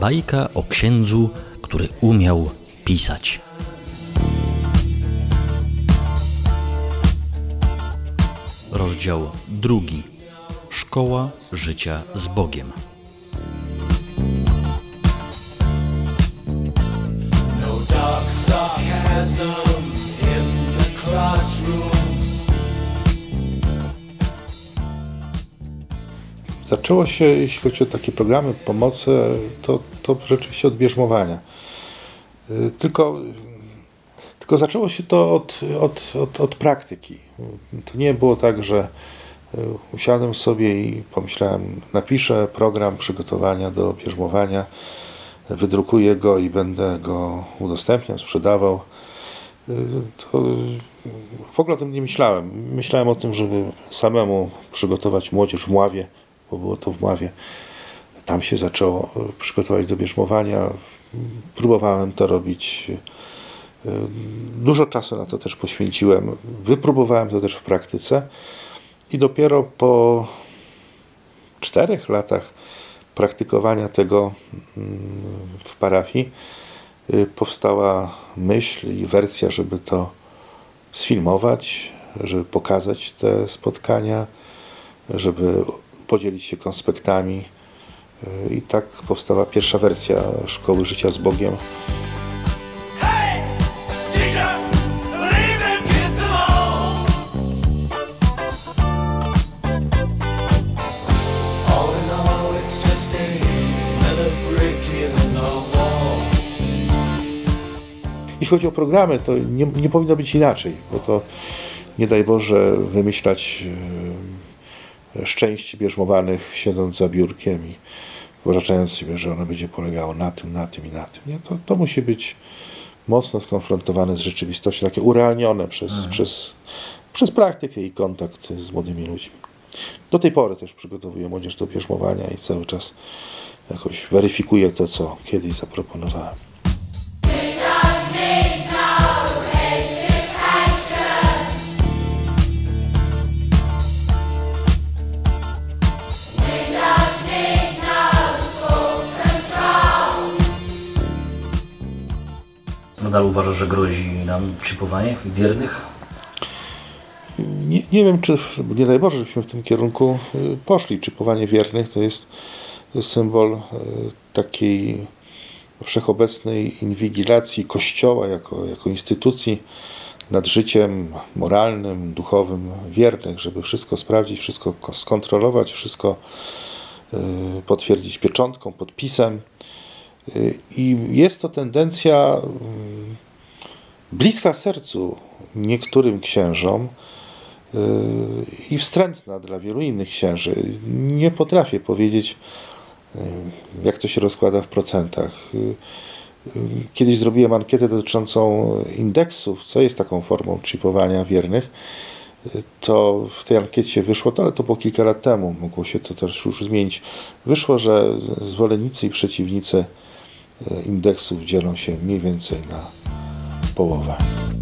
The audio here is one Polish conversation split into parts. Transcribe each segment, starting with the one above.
Bajka o księdzu, który umiał pisać. Rozdział 2. Szkoła życia z Bogiem. No dark sarcasm in the classroom. Zaczęło się, jeśli chodzi o takie programy pomocy, to rzeczywiście od bierzmowania. Tylko zaczęło się to od praktyki. To nie było tak, że usiadłem sobie i pomyślałem, napiszę program przygotowania do bierzmowania, wydrukuję go i będę go udostępniał, sprzedawał. To w ogóle o tym nie myślałem. Myślałem o tym, żeby samemu przygotować młodzież w Mławie, bo było to w Mławie. Tam się zaczęło przygotować do bierzmowania. Próbowałem to robić. Dużo czasu na to też poświęciłem. Wypróbowałem to też w praktyce. I dopiero po 4 latach praktykowania tego w parafii powstała myśl i wersja, żeby to sfilmować, żeby pokazać te spotkania, żeby podzielić się konspektami. I tak powstała pierwsza wersja Szkoły Życia z Bogiem. Jeśli chodzi o programy, to nie powinno być inaczej, bo to nie daj Boże wymyślać szczęście bierzmowanych siedząc za biurkiem i wyobrażając sobie, że ono będzie polegało na tym i na tym. Nie? To musi być mocno skonfrontowane z rzeczywistością, takie urealnione przez praktykę i kontakt z młodymi ludźmi. Do tej pory też przygotowuję młodzież do bierzmowania i cały czas jakoś weryfikuję to, co kiedyś zaproponowałem. Nadal uważasz, że grozi nam czipowanie wiernych? Nie wiem, czy nie daj Boże, żebyśmy w tym kierunku poszli. Czipowanie wiernych to jest symbol takiej wszechobecnej inwigilacji Kościoła jako instytucji nad życiem moralnym, duchowym wiernych, żeby wszystko sprawdzić, wszystko skontrolować, wszystko potwierdzić pieczątką, podpisem. I jest to tendencja bliska sercu niektórym księżom i wstrętna dla wielu innych księży. Nie potrafię powiedzieć, jak to się rozkłada w procentach. Kiedyś zrobiłem ankietę dotyczącą indeksów, co jest taką formą czipowania wiernych. To w tej ankiecie wyszło, ale to było kilka lat temu, mogło się to też już zmienić. Wyszło, że zwolennicy i przeciwnicy indeksów dzielą się mniej więcej na połowę.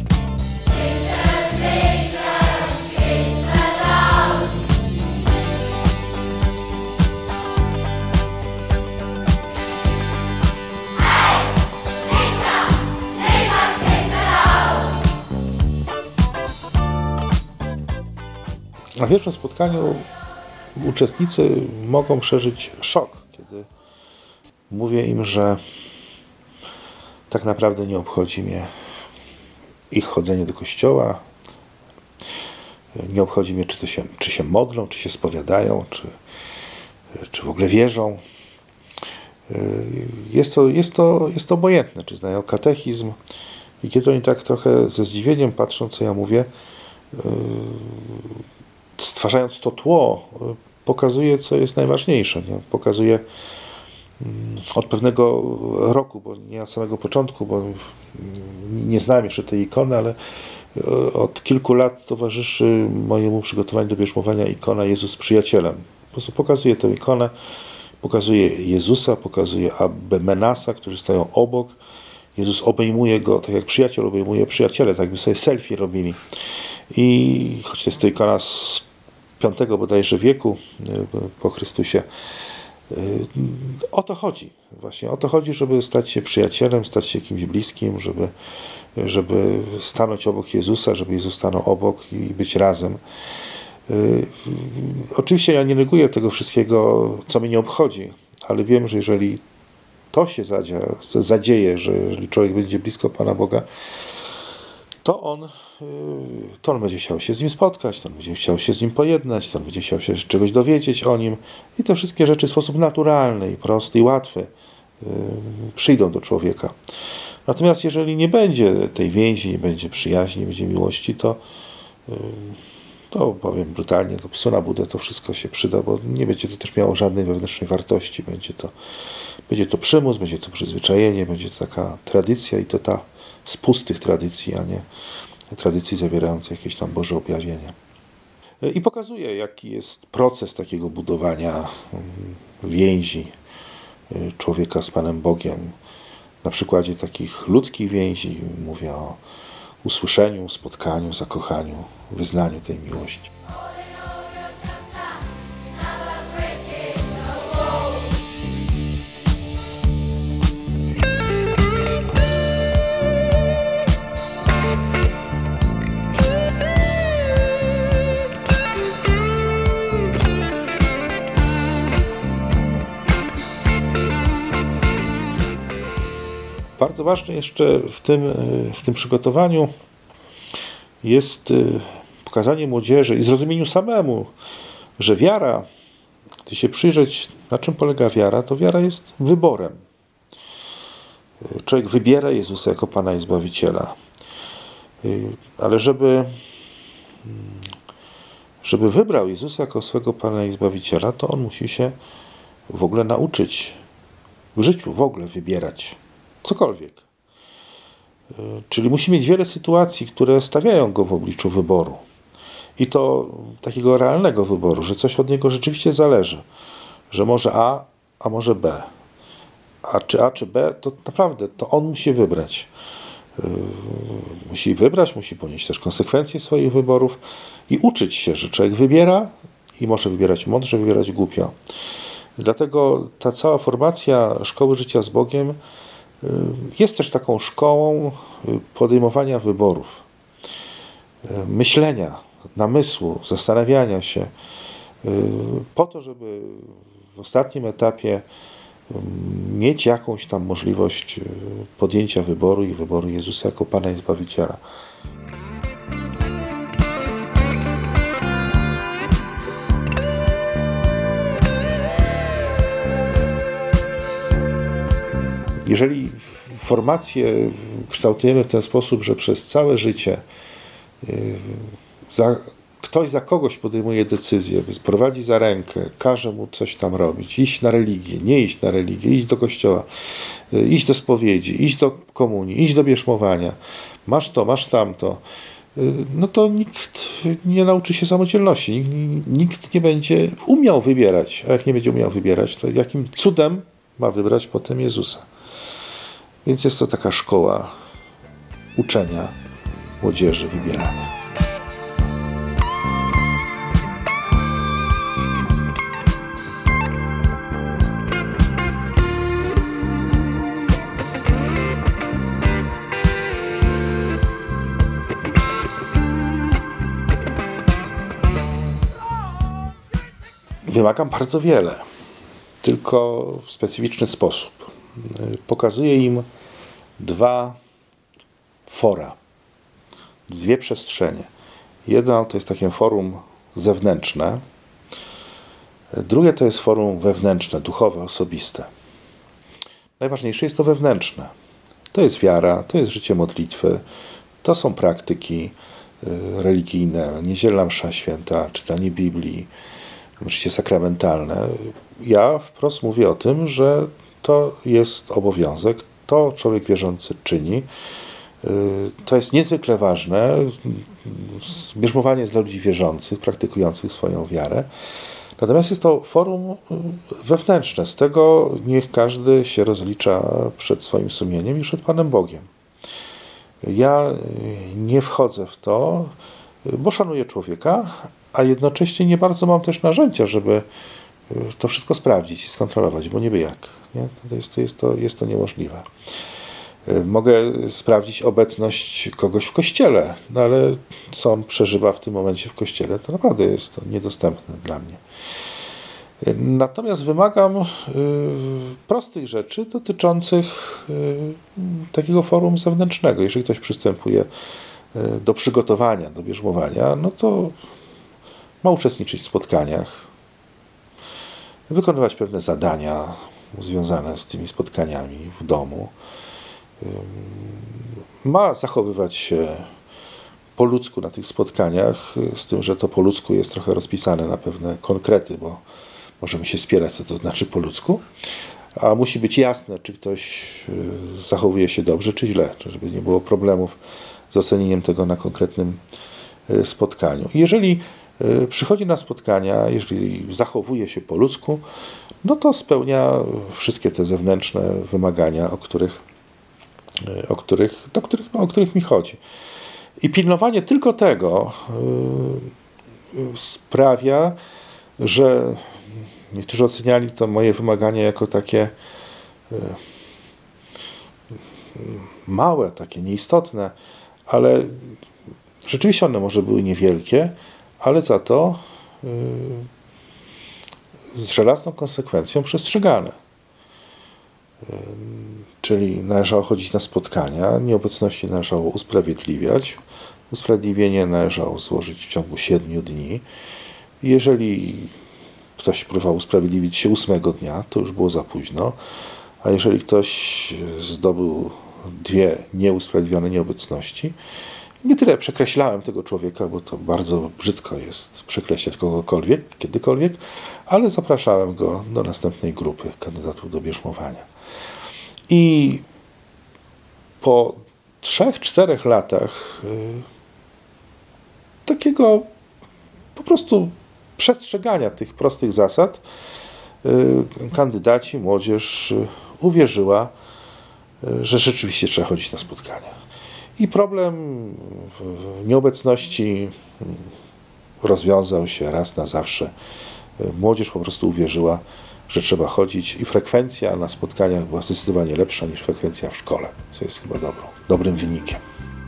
Na pierwszym spotkaniu uczestnicy mogą przeżyć szok, kiedy mówię im, że tak naprawdę nie obchodzi mnie ich chodzenie do kościoła, nie obchodzi mnie, czy się modlą, czy się spowiadają, czy w ogóle wierzą. Jest to obojętne, czy znają katechizm. I kiedy oni tak trochę ze zdziwieniem patrzą, co ja mówię, stwarzając to tło, pokazuje, co jest najważniejsze. Nie? Pokazuje od pewnego roku, bo nie od samego początku, bo nie znam jeszcze tej ikony, ale od kilku lat towarzyszy mojemu przygotowaniu do bierzmowania ikona Jezus z przyjacielem. Po prostu pokazuje tę ikonę, pokazuje Jezusa, pokazuje Menasa, którzy stoją obok. Jezus obejmuje go, tak jak przyjaciel obejmuje przyjaciele, tak by sobie selfie robili. I choć to jest to ikona z V bodajże wieku po Chrystusie, O to chodzi. Właśnie o to chodzi, żeby stać się przyjacielem, stać się kimś bliskim, żeby stanąć obok Jezusa, żeby Jezus stanął obok i być razem. Oczywiście ja nie neguję tego wszystkiego, co mnie nie obchodzi, ale wiem, że jeżeli to się zadzieje, że jeżeli człowiek będzie blisko Pana Boga, to on będzie chciał się z Nim spotkać, to on będzie chciał się z Nim pojednać, to on będzie chciał się czegoś dowiedzieć o Nim i te wszystkie rzeczy w sposób naturalny i prosty i łatwy przyjdą do człowieka. Natomiast jeżeli nie będzie tej więzi, nie będzie przyjaźni, nie będzie miłości, to powiem brutalnie, to psu na budę to wszystko się przyda, bo nie będzie to też miało żadnej wewnętrznej wartości. Będzie to przymus, będzie to przyzwyczajenie, będzie to taka tradycja i to ta z pustych tradycji, a nie tradycji zawierającej jakieś tam Boże objawienie. I pokazuje, jaki jest proces takiego budowania więzi człowieka z Panem Bogiem. Na przykładzie takich ludzkich więzi mówię o usłyszeniu, spotkaniu, zakochaniu, wyznaniu tej miłości. Bardzo ważne jeszcze w tym przygotowaniu jest pokazanie młodzieży i zrozumieniu samemu, że wiara, gdy się przyjrzeć, na czym polega wiara, to wiara jest wyborem. Człowiek wybiera Jezusa jako Pana i Zbawiciela. Ale żeby wybrał Jezusa jako swego Pana i Zbawiciela, to on musi się w ogóle nauczyć w życiu w ogóle wybierać cokolwiek. Czyli musi mieć wiele sytuacji, które stawiają go w obliczu wyboru. I to takiego realnego wyboru, że coś od niego rzeczywiście zależy. Że może a może B. A czy B, to naprawdę to on musi wybrać. Musi wybrać, musi ponieść też konsekwencje swoich wyborów i uczyć się, że człowiek wybiera i może wybierać mądrze, wybierać głupio. Dlatego ta cała formacja Szkoły Życia z Bogiem jest też taką szkołą podejmowania wyborów, myślenia, namysłu, zastanawiania się, po to, żeby w ostatnim etapie mieć jakąś tam możliwość podjęcia wyboru i wyboru Jezusa jako Pana i Zbawiciela. Jeżeli formację kształtujemy w ten sposób, że przez całe życie ktoś za kogoś podejmuje decyzję, prowadzi za rękę, każe mu coś tam robić, iść na religię, nie iść na religię, iść do kościoła, iść do spowiedzi, iść do komunii, iść do bierzmowania, masz to, masz tamto, no to nikt nie nauczy się samodzielności, nikt nie będzie umiał wybierać, a jak nie będzie umiał wybierać, to jakim cudem ma wybrać potem Jezusa? Więc jest to taka szkoła uczenia młodzieży wybierania. Wymagam bardzo wiele, tylko w specyficzny sposób. Pokazuję im dwa fora, dwie przestrzenie. Jedno to jest takie forum zewnętrzne, drugie to jest forum wewnętrzne, duchowe, osobiste. Najważniejsze jest to wewnętrzne. To jest wiara, to jest życie modlitwy, to są praktyki religijne, niedzielna msza święta, czytanie Biblii, życie sakramentalne. Ja wprost mówię o tym, że to jest obowiązek, to człowiek wierzący czyni. To jest niezwykle ważne. Bierzmowanie jest dla ludzi wierzących, praktykujących swoją wiarę. Natomiast jest to forum wewnętrzne. Z tego niech każdy się rozlicza przed swoim sumieniem i przed Panem Bogiem. Ja nie wchodzę w to, bo szanuję człowieka, a jednocześnie nie bardzo mam też narzędzia, żeby to wszystko sprawdzić i skontrolować, bo niby jak. Nie? Jest to niemożliwe. Mogę sprawdzić obecność kogoś w kościele, no ale co on przeżywa w tym momencie w kościele, to naprawdę jest to niedostępne dla mnie. Natomiast wymagam prostych rzeczy dotyczących takiego forum zewnętrznego. Jeżeli ktoś przystępuje do przygotowania, do bierzmowania, no to ma uczestniczyć w spotkaniach, wykonywać pewne zadania związane z tymi spotkaniami w domu. Ma zachowywać się po ludzku na tych spotkaniach, z tym, że to po ludzku jest trochę rozpisane na pewne konkrety, bo możemy się spierać, co to znaczy po ludzku, a musi być jasne, czy ktoś zachowuje się dobrze, czy źle, żeby nie było problemów z ocenieniem tego na konkretnym spotkaniu. Jeżeli przychodzi na spotkania, jeżeli zachowuje się po ludzku, no to spełnia wszystkie te zewnętrzne wymagania, o których mi chodzi. I pilnowanie tylko tego sprawia, że niektórzy oceniali to moje wymagania jako takie małe, takie nieistotne, ale rzeczywiście one może były niewielkie, ale za to z żelazną konsekwencją przestrzegane. Czyli należało chodzić na spotkania, nieobecności należało usprawiedliwiać, usprawiedliwienie należało złożyć w ciągu 7 dni. Jeżeli ktoś próbował usprawiedliwić się 8 dnia, to już było za późno, a jeżeli ktoś zdobył 2 nieusprawiedliwione nieobecności, nie tyle przekreślałem tego człowieka, bo to bardzo brzydko jest przekreślać kogokolwiek, kiedykolwiek, ale zapraszałem go do następnej grupy kandydatów do bierzmowania. I po 3-4 latach takiego po prostu przestrzegania tych prostych zasad kandydaci, młodzież uwierzyła, że rzeczywiście trzeba chodzić na spotkania. I problem nieobecności rozwiązał się raz na zawsze. Młodzież po prostu uwierzyła, że trzeba chodzić i frekwencja na spotkaniach była zdecydowanie lepsza niż frekwencja w szkole, co jest chyba dobrym wynikiem.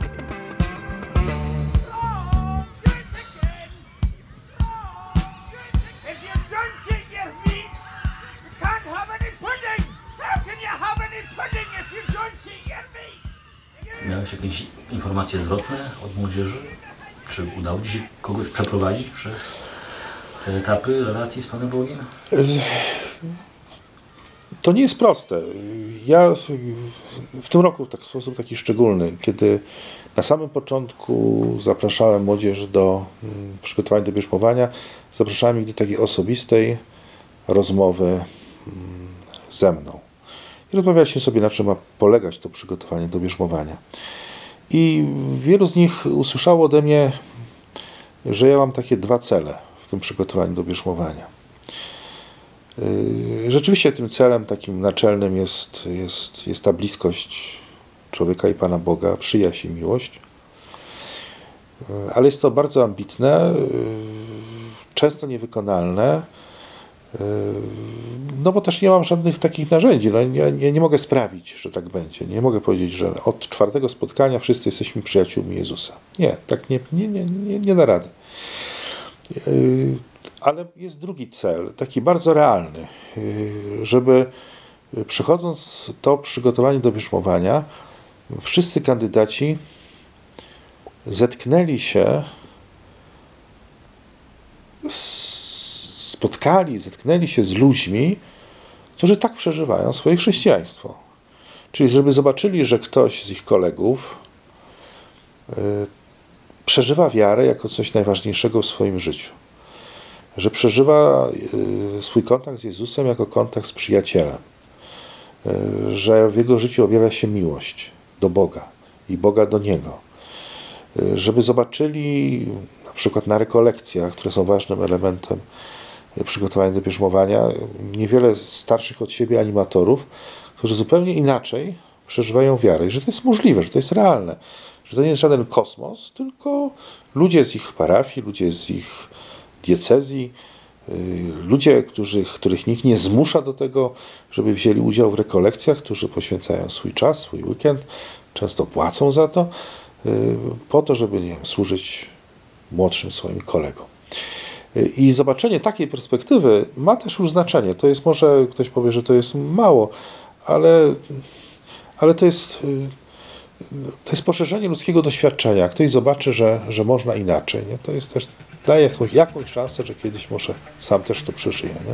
Miałeś jakieś informacje zwrotne od młodzieży? Czy udało Ci się kogoś przeprowadzić przez te etapy relacji z Panem Bogiem? To nie jest proste. Ja w tym roku w sposób taki szczególny, kiedy na samym początku zapraszałem młodzież do przygotowania do bierzmowania, zapraszałem ich do takiej osobistej rozmowy ze mną. I rozmawialiśmy sobie, na czym ma polegać to przygotowanie do bierzmowania. I wielu z nich usłyszało ode mnie, że ja mam takie 2 cele w tym przygotowaniu do bierzmowania. Rzeczywiście tym celem takim naczelnym jest ta bliskość człowieka i Pana Boga, przyjaźń i miłość. Ale jest to bardzo ambitne, często niewykonalne, no bo też nie mam żadnych takich narzędzi. No, ja nie mogę sprawić, że tak będzie. Nie mogę powiedzieć, że od 4. spotkania wszyscy jesteśmy przyjaciółmi Jezusa. Nie, tak nie da rady. Ale jest drugi cel, taki bardzo realny, żeby przychodząc to przygotowanie do bierzmowania, wszyscy kandydaci zetknęli się, zetknęli się z ludźmi, którzy tak przeżywają swoje chrześcijaństwo. Czyli żeby zobaczyli, że ktoś z ich kolegów przeżywa wiarę jako coś najważniejszego w swoim życiu. Że przeżywa swój kontakt z Jezusem jako kontakt z przyjacielem. Że w jego życiu objawia się miłość do Boga i Boga do Niego. Żeby zobaczyli na przykład na rekolekcjach, które są ważnym elementem przygotowania do bierzmowania, niewiele starszych od siebie animatorów, którzy zupełnie inaczej przeżywają wiarę. I że to jest możliwe, że to jest realne. Że to nie jest żaden kosmos, tylko ludzie z ich parafii, ludzie z ich diecezji Ludzie, których nikt nie zmusza do tego, żeby wzięli udział w rekolekcjach, którzy poświęcają swój czas, swój weekend, często płacą za to, po to, żeby, nie wiem, służyć młodszym swoim kolegom. I zobaczenie takiej perspektywy ma też już znaczenie. To jest, może ktoś powie, że to jest mało, ale to jest poszerzenie ludzkiego doświadczenia. Ktoś zobaczy, że można inaczej. Nie? To jest też, daje jakąś szansę, że kiedyś może sam też to przeżyje. Nie?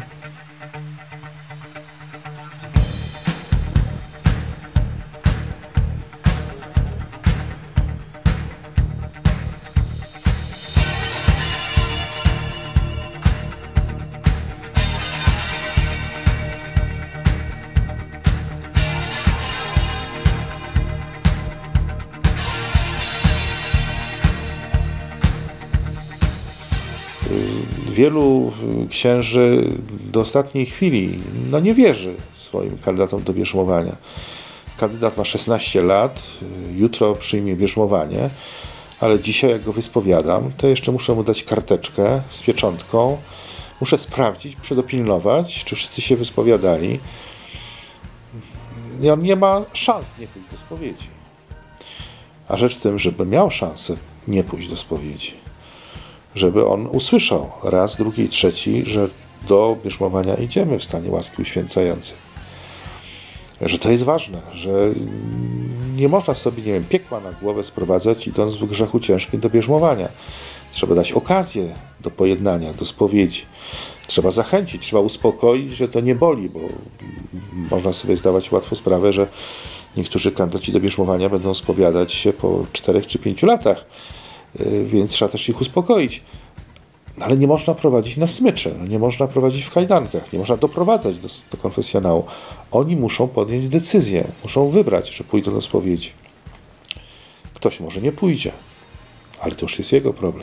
Wielu księży do ostatniej chwili nie wierzy swoim kandydatom do bierzmowania. Kandydat ma 16 lat, jutro przyjmie bierzmowanie, ale dzisiaj jak go wyspowiadam, to jeszcze muszę mu dać karteczkę z pieczątką, muszę sprawdzić, muszę dopilnować, czy wszyscy się wyspowiadali. I on nie ma szans nie pójść do spowiedzi. A rzecz w tym, żeby miał szansę nie pójść do spowiedzi, żeby on usłyszał raz, drugi i trzeci, że do bierzmowania idziemy w stanie łaski uświęcającej. Że to jest ważne, że nie można sobie, nie wiem, piekła na głowę sprowadzać, idąc w grzechu ciężkim do bierzmowania. Trzeba dać okazję do pojednania, do spowiedzi. Trzeba zachęcić, trzeba uspokoić, że to nie boli, bo można sobie zdawać łatwo sprawę, że niektórzy kandydaci do bierzmowania będą spowiadać się po 4 czy 5 latach. Więc trzeba też ich uspokoić. Ale nie można prowadzić na smycze, nie można prowadzić w kajdankach, nie można doprowadzać do konfesjonału. Oni muszą podjąć decyzję, muszą wybrać, że pójdą do spowiedzi. Ktoś może nie pójdzie, ale to już jest jego problem.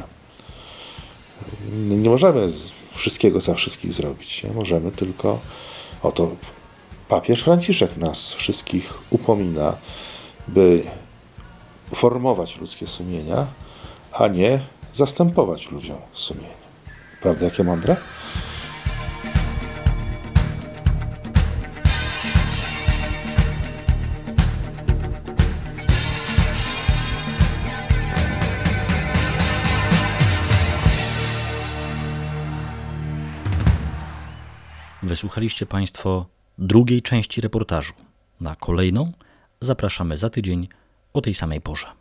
Nie możemy wszystkiego za wszystkich zrobić. Nie? Możemy tylko, oto papież Franciszek nas wszystkich upomina, by formować ludzkie sumienia, a nie zastępować ludziom sumienie. Prawda, jakie mądre? Wysłuchaliście Państwo drugiej części reportażu. Na kolejną zapraszamy za tydzień o tej samej porze.